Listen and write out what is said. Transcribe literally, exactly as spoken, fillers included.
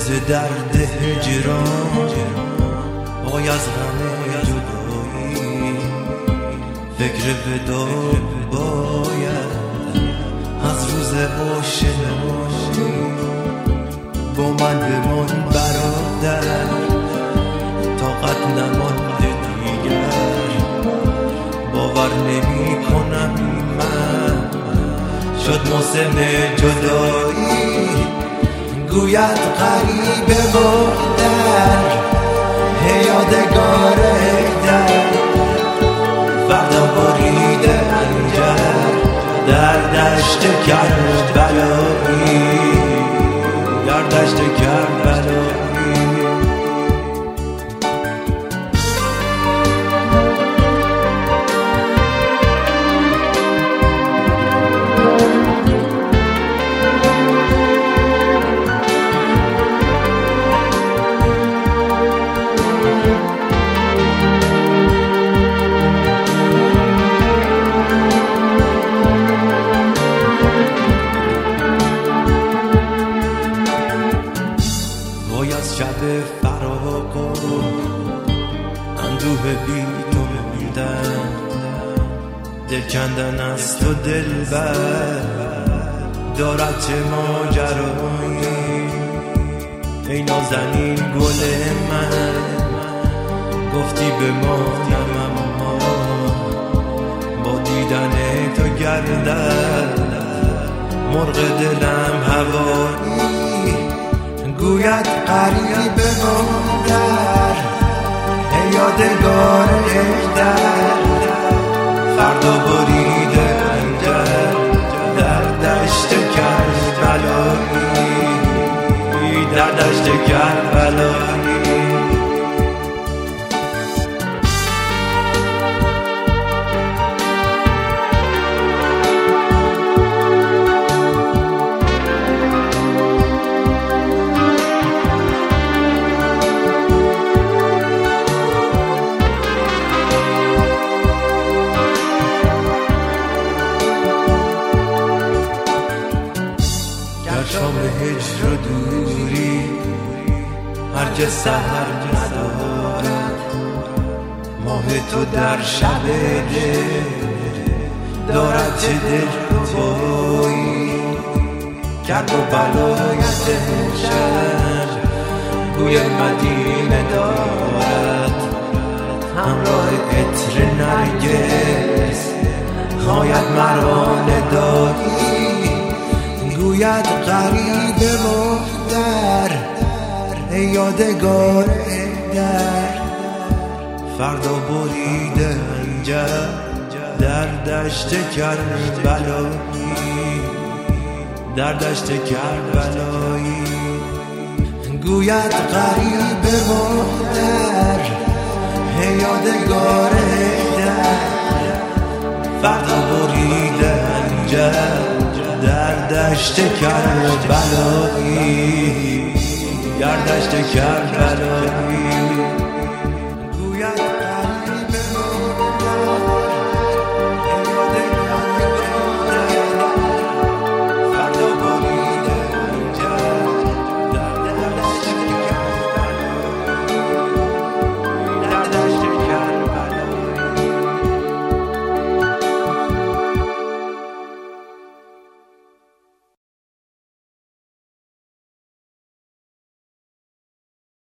ز درد هجران وای از غم جدایی فکر ودا باید از روز آشنایی با من بمان برادر طاقت نمانده دیگر باور نمی کنم من شد موسم جدایی گوید غریبه مادر یادگار در فردا برید انجر در دشت کربلایی در دشت کربلایی از شب فراق و اندوه بی تو موندن دل کندن از تو دلبر دارد چه ماجرایی ای نازنین گل من گفتی بمانم اما با دیدن تو گردد مرغ دلم هوایی گوید غریبه مادر یادگار در فردا برید انجر در دشت کربلایی در دشت کربلایی شام هجر و دوری هرگز سحر ندارد ماه تو در شب دل دارد چه دلربایی کرب و بلایت شهر بوی مدینه دارد همراه عطر نرگس خواید مرا ندایی گوید غریبه مادر یادگار در فردا برید انجر در دشت کربلایی در دشت کربلایی گوید غریبه مادر یادگار در فردا برید انجر در دشت کربلایی در دشت کربلایی